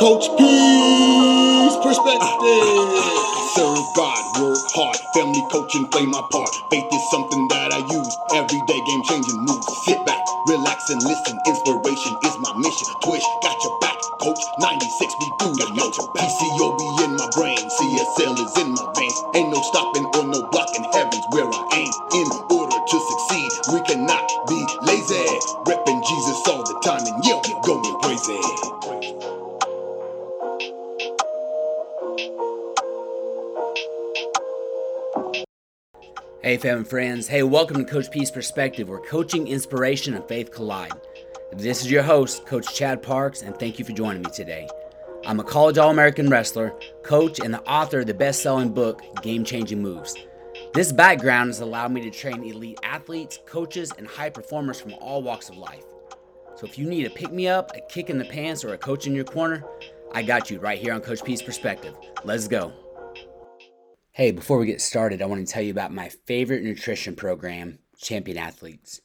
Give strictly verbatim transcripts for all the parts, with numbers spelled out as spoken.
Coach P's perspective. Serve God, work hard, family coaching, play my part. Faith is something that I use every day, game changing moves. Sit back, relax and listen. Inspiration is my mission. Twitch, got your back, coach. ninety-six, we do the yo. P C O B in my brain, C S L is in my veins. Ain't no stopping or no blocking, heaven's where I aim. In order to succeed, we cannot be lazy. Repping Jesus all the time and yeah, we going crazy. Hey fam and friends, hey welcome to Coach P's Perspective, where coaching, inspiration, and faith collide. This is your host, Coach Chad Parks, and thank you for joining me today. I'm a college All-American wrestler, coach, and the author of the best-selling book, Game Changing Moves. This background has allowed me to train elite athletes, coaches, and high performers from all walks of life. So if you need a pick-me-up, a kick in the pants, or a coach in your corner, I got you right here on Coach P's Perspective. Let's go. Hey, before we get started, I want to tell you about my favorite nutrition program, Champion Athletes.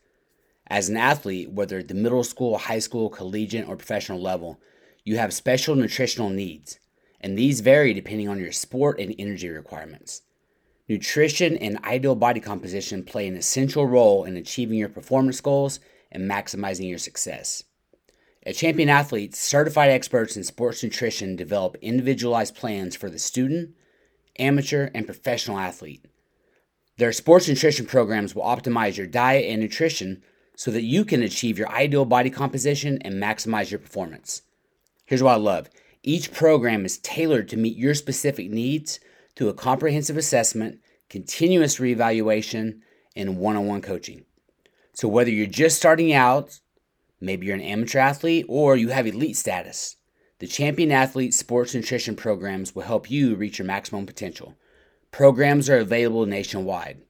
As an athlete, whether at the middle school, high school, collegiate, or professional level, you have special nutritional needs, and these vary depending on your sport and energy requirements. Nutrition and ideal body composition play an essential role in achieving your performance goals and maximizing your success. At Champion Athletes, certified experts in sports nutrition develop individualized plans for the student, amateur, and professional athlete. Their sports nutrition programs will optimize your diet and nutrition so that you can achieve your ideal body composition and maximize your performance. Here's what I love. Each program is tailored to meet your specific needs through a comprehensive assessment, continuous reevaluation, and one-on-one coaching. So whether you're just starting out, maybe you're an amateur athlete, or you have elite status, the Champion Athlete Sports Nutrition Programs will help you reach your maximum potential. Programs are available nationwide.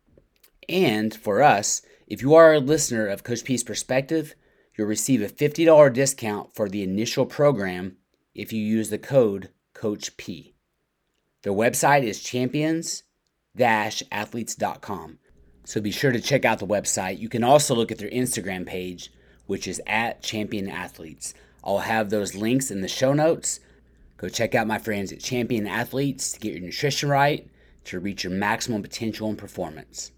And for us, if you are a listener of Coach P's Perspective, you'll receive a fifty dollars discount for the initial program if you use the code Coach P. Their website is champions dash athletes dot com. So be sure to check out the website. You can also look at their Instagram page, which is at Champion Athletes. I'll have those links in the show notes. Go check out my friends at Champion Athletes to get your nutrition right, to reach your maximum potential and performance.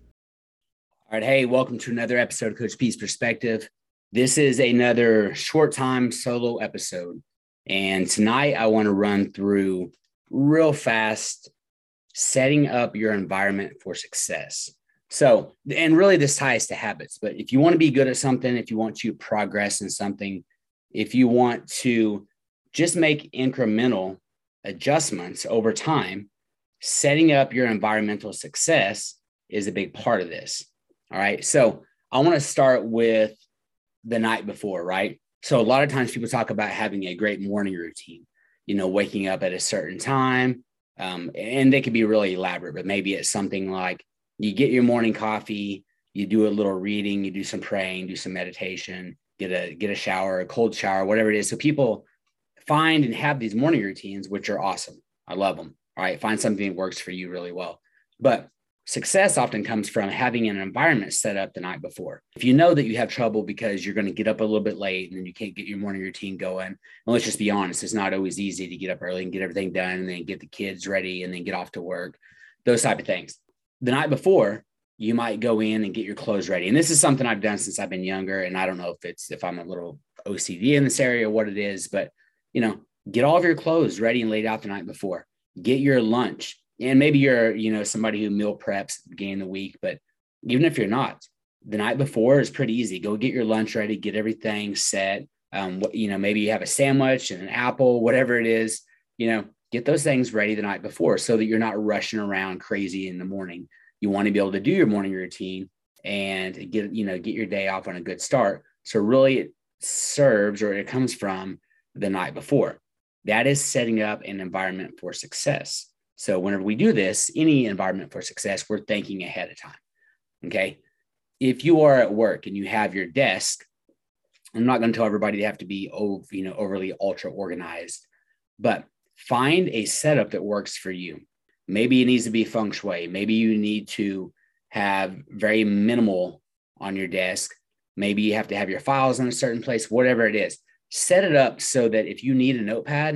All right, hey, welcome to another episode of Coach P's Perspective. This is another short time solo episode. And tonight I want to run through real fast setting up your environment for success. So, and really this ties to habits, but if you want to be good at something, if you want to progress in something, if you want to just make incremental adjustments over time, setting up your environmental success is a big part of this. All right. So I want to start with the night before, right? So a lot of times people talk about having a great morning routine, you know, waking up at a certain time, um, and they could be really elaborate, but maybe it's something like you get your morning coffee, you do a little reading, you do some praying, do some meditation, get a get a shower, a cold shower, whatever it is. So people find and have these morning routines, which are awesome. I love them. All right. Find something that works for you really well. But success often comes from having an environment set up the night before. If you know that you have trouble because you're going to get up a little bit late and then you can't get your morning routine going, and let's just be honest, it's not always easy to get up early and get everything done and then get the kids ready and then get off to work, those type of things. The night before, you might go in and get your clothes ready. And this is something I've done since I've been younger. And I don't know if it's, if I'm a little O C D in this area or what it is, but, you know, get all of your clothes ready and laid out the night before. Get your lunch. And maybe you're, you know, somebody who meal preps at the beginning of the week, but even if you're not, the night before is pretty easy. Go get your lunch ready, get everything set. Um, you know, maybe you have a sandwich and an apple, whatever it is, you know, get those things ready the night before so that you're not rushing around crazy in the morning. You want to be able to do your morning routine and get, you know, get your day off on a good start. So really it serves, or it comes from the night before. That is setting up an environment for success. So whenever we do this, any environment for success, we're thinking ahead of time. Okay. If you are at work and you have your desk, I'm not going to tell everybody they have to be, over, you know, overly ultra organized, but find a setup that works for you. Maybe it needs to be feng shui. Maybe you need to have very minimal on your desk. Maybe you have to have your files in a certain place, whatever it is. Set it up so that if you need a notepad,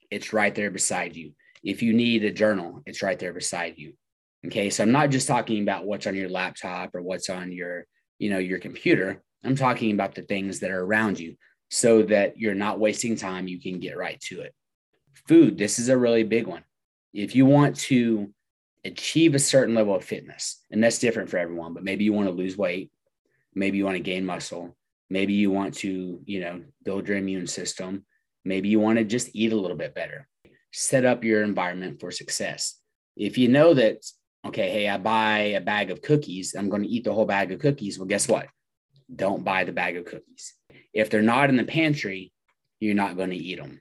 it's right there beside you. If you need a journal, it's right there beside you. Okay. So I'm not just talking about what's on your laptop or what's on your, you know, your computer. I'm talking about the things that are around you so that you're not wasting time. You can get right to it. Food. This is a really big one. If you want to achieve a certain level of fitness, and that's different for everyone, but maybe you want to lose weight. Maybe you want to gain muscle. Maybe you want to, you know, build your immune system. Maybe you want to just eat a little bit better. Set up your environment for success. If you know that, okay, hey, I buy a bag of cookies, I'm going to eat the whole bag of cookies. Well, guess what? Don't buy the bag of cookies. If they're not in the pantry, you're not going to eat them.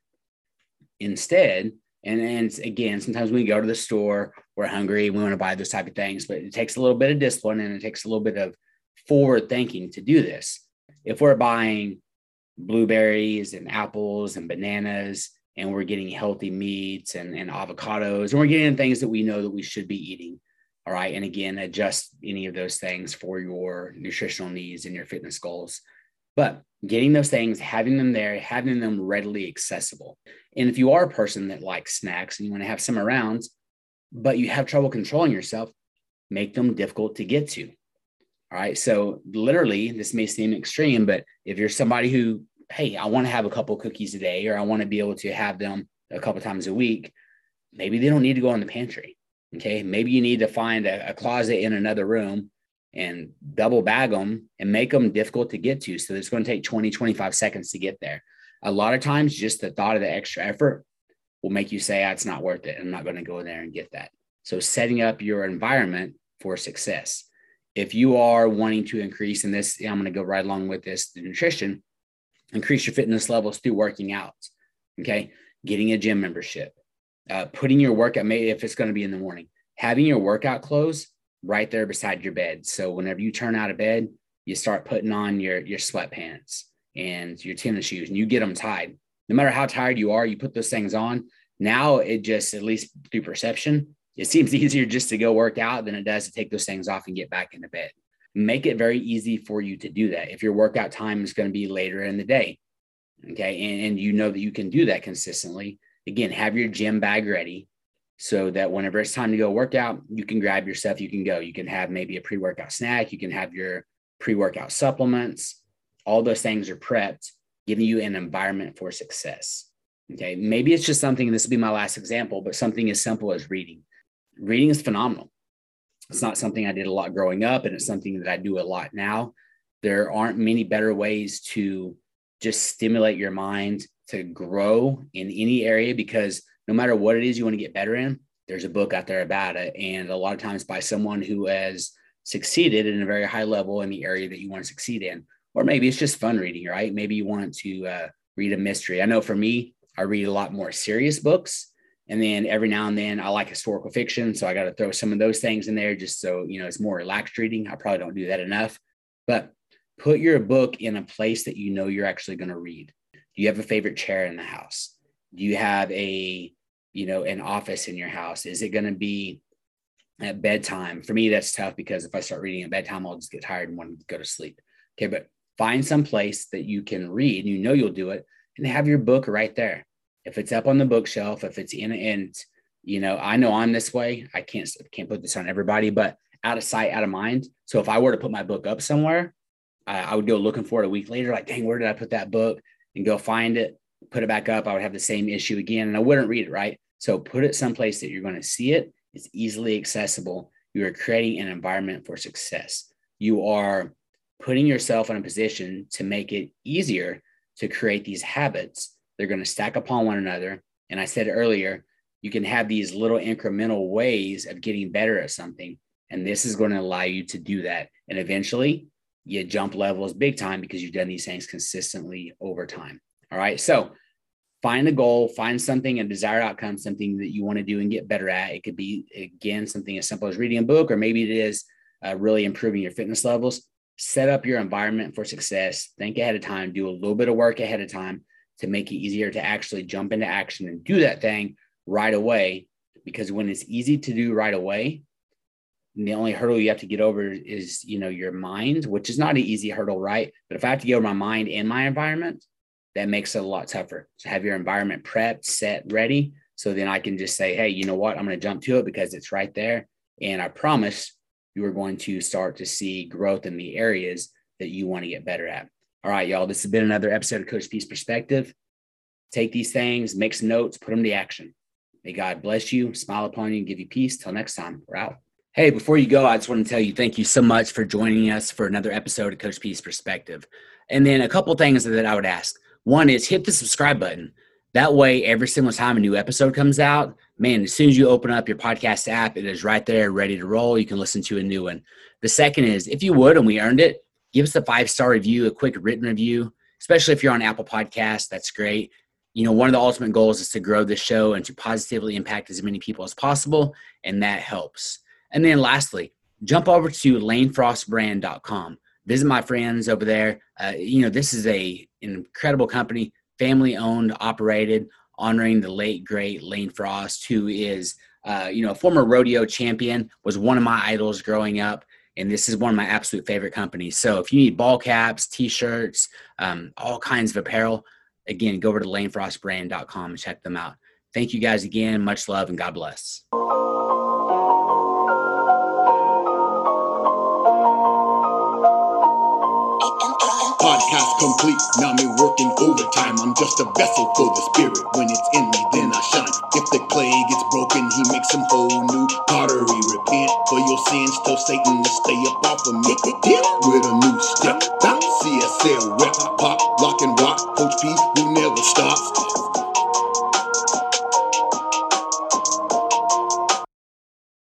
Instead, and, and again, sometimes when we go to the store, we're hungry, we want to buy those type of things, but it takes a little bit of discipline and it takes a little bit of forward thinking to do this. If we're buying blueberries and apples and bananas, and we're getting healthy meats and, and avocados, and we're getting things that we know that we should be eating. All right. And again, adjust any of those things for your nutritional needs and your fitness goals. But getting those things, having them there, having them readily accessible. And if you are a person that likes snacks and you want to have some around, but you have trouble controlling yourself, make them difficult to get to. All right. So literally, this may seem extreme, but if you're somebody who, hey, I want to have a couple cookies a day, or I want to be able to have them a couple times a week, maybe they don't need to go in the pantry. Okay. Maybe you need to find a, a closet in another room and double bag them and make them difficult to get to. So it's going to take twenty, twenty-five seconds to get there. A lot of times, just the thought of the extra effort will make you say, ah, it's not worth it. I'm not going to go in there and get that. So setting up your environment for success. If you are wanting to increase in this, I'm going to go right along with this, the nutrition, increase your fitness levels through working out. Okay. Getting a gym membership, uh, putting your workout, maybe if it's going to be in the morning, having your workout clothes right there beside your bed. So whenever you turn out of bed, you start putting on your, your sweatpants and your tennis shoes and you get them tied. No matter how tired you are, you put those things on. Now it just, at least through perception, it seems easier just to go work out than it does to take those things off and get back into bed. Make it very easy for you to do that. If your workout time is going to be later in the day, okay, and, and you know that you can do that consistently, again, have your gym bag ready so that whenever it's time to go work out, you can grab your stuff, you can go. You can have maybe a pre-workout snack, you can have your pre-workout supplements. All those things are prepped, giving you an environment for success. Okay, maybe it's just something, this will be my last example, but something as simple as reading. Reading is phenomenal. It's not something I did a lot growing up, and it's something that I do a lot now. There aren't many better ways to just stimulate your mind to grow in any area, because no matter what it is you want to get better in, there's a book out there about it. And a lot of times by someone who has succeeded in a very high level in the area that you want to succeed in. Or maybe it's just fun reading, right? Maybe you want to uh, read a mystery. I know for me, I read a lot more serious books. And then every now and then I like historical fiction. So I got to throw some of those things in there just so, you know, it's more relaxed reading. I probably don't do that enough, but put your book in a place that you know you're actually going to read. Do you have a favorite chair in the house? Do you have a, you know, an office in your house? Is it going to be at bedtime? For me, that's tough because if I start reading at bedtime, I'll just get tired and want to go to sleep. Okay. But find some place that you can read, you know, you'll do it, and have your book right there. If it's up on the bookshelf, if it's in, and, you know, I know I'm this way. I can't, can't put this on everybody, but out of sight, out of mind. So if I were to put my book up somewhere, I, I would go looking for it a week later, like, dang, where did I put that book? And go find it, put it back up. I would have the same issue again, and I wouldn't read it, right? So put it someplace that you're going to see it. It's easily accessible. You are creating an environment for success. You are putting yourself in a position to make it easier to create these habits. They're going to stack upon one another. And I said earlier, you can have these little incremental ways of getting better at something. And this is going to allow you to do that. And eventually you jump levels big time because you've done these things consistently over time. All right. So find a goal, find something, a desired outcome, something that you want to do and get better at. It could be, again, something as simple as reading a book, or maybe it is uh, really improving your fitness levels. Set up your environment for success. Think ahead of time, do a little bit of work ahead of time to make it easier to actually jump into action and do that thing right away. Because when it's easy to do right away, the only hurdle you have to get over is, you know, your mind, which is not an easy hurdle, right? But if I have to get over my mind and my environment, that makes it a lot tougher. So have your environment prepped, set, ready. So then I can just say, hey, you know what? I'm going to jump to it because it's right there. And I promise you are going to start to see growth in the areas that you want to get better at. All right, y'all, this has been another episode of Coach P's Perspective. Take these things, make some notes, put them to action. May God bless you, smile upon you, and give you peace. Till next time, we're out. Hey, before you go, I just want to tell you thank you so much for joining us for another episode of Coach P's Perspective. And then a couple things that I would ask. One is hit the subscribe button. That way, every single time a new episode comes out, man, as soon as you open up your podcast app, it is right there, ready to roll. You can listen to a new one. The second is, if you would, and we earned it, give us a five-star review, a quick written review, especially if you're on Apple Podcasts. That's great. You know, one of the ultimate goals is to grow the show and to positively impact as many people as possible, and that helps. And then lastly, jump over to lane frost brand dot com. Visit my friends over there. Uh, you know, this is a an incredible company, family-owned, operated, honoring the late, great Lane Frost, who is, uh, you know, a former rodeo champion, was one of my idols growing up, and this is one of my absolute favorite companies. So if you need ball caps, T-shirts, um, all kinds of apparel, again, go over to lane frost brand dot com and check them out. Thank you guys again. Much love and God bless. Podcast complete, now me working overtime. I'm just a vessel for the spirit. When it's in me, then I shine. If the clay gets broken, he makes some whole new pottery. Repent for your sins, tell Satan to stay up off of me. With a new step, C S L rep, pop, lock and rock. Coach P, who never stops.